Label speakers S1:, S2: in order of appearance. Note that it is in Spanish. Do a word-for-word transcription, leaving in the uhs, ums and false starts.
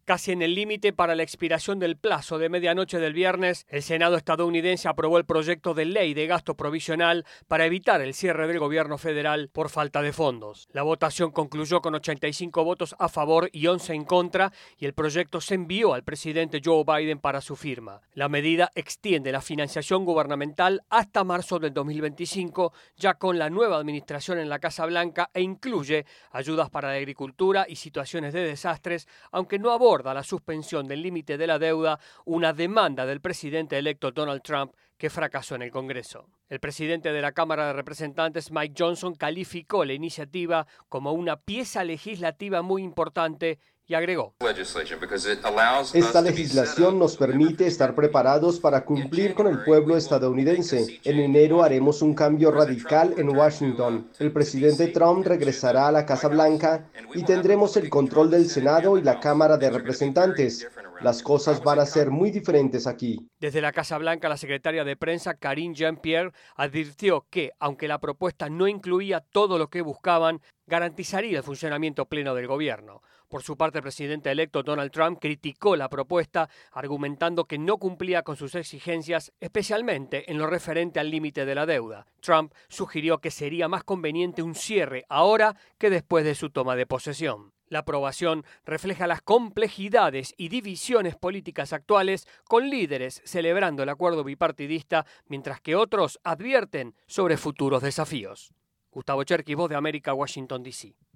S1: Casi en el límite para la expiración del plazo de medianoche del viernes, el Senado estadounidense aprobó el proyecto de ley de gasto provisional para evitar el cierre del gobierno federal por falta de fondos. La votación concluyó con ochenta y cinco votos a favor y once en contra, y el proyecto se envió al presidente Joe Biden para su firma. La medida extiende la financiación gubernamental hasta marzo del dos mil veinticinco, ya con la nueva administración en la Casa Blanca, e incluye ayudas para la agricultura y situaciones de desastres, aunque no aborda la suspensión del límite de la deuda, una demanda del presidente electo Donald Trump que fracasó en el Congreso. El presidente de la Cámara de Representantes, Mike Johnson, calificó la iniciativa como una pieza legislativa muy importante y agregó:
S2: Esta legislación nos permite estar preparados para cumplir con el pueblo estadounidense. En enero haremos un cambio radical en Washington. El presidente Trump regresará a la Casa Blanca y tendremos el control del Senado y la Cámara de Representantes. Las cosas van a ser muy diferentes aquí.
S1: Desde la Casa Blanca, la secretaria de prensa, Karine Jean-Pierre, advirtió que, aunque la propuesta no incluía todo lo que buscaban, garantizaría el funcionamiento pleno del gobierno. Por su parte, el presidente electo Donald Trump criticó la propuesta, argumentando que no cumplía con sus exigencias, especialmente en lo referente al límite de la deuda. Trump sugirió que sería más conveniente un cierre ahora que después de su toma de posesión. La aprobación refleja las complejidades y divisiones políticas actuales, con líderes celebrando el acuerdo bipartidista, mientras que otros advierten sobre futuros desafíos. Gustavo Cherkis, Voz de América, Washington, D C